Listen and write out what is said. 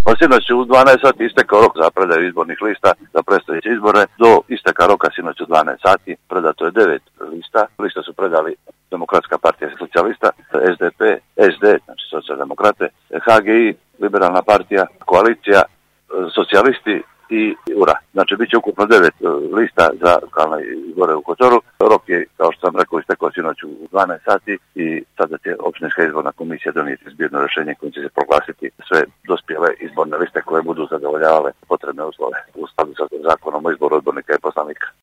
Sinoć u 12 sati istekao rok za predaju izbornih lista za predstojeće izbore. Do isteka roka sinoć u 12 sati predato je 9 lista. Liste su predali Demokratska partija socijalista, SDP, SD, znači socijaldemokrate, HGI, Liberalna partija, koalicija, socijalisti i URA. Znači, bit će ukupno 9 lista za lokalne izbore u Kotoru. Rok je, kao što sam rekao, istekao sinoć u 12 sati i sada će općinska izborna komisija donijeti zbirno rješenje kojim će se proglasiti sve dospjele izborne liste koje budu zadovoljavale potrebne uslove u skladu sa zakonom o izboru odbornika i poslanika.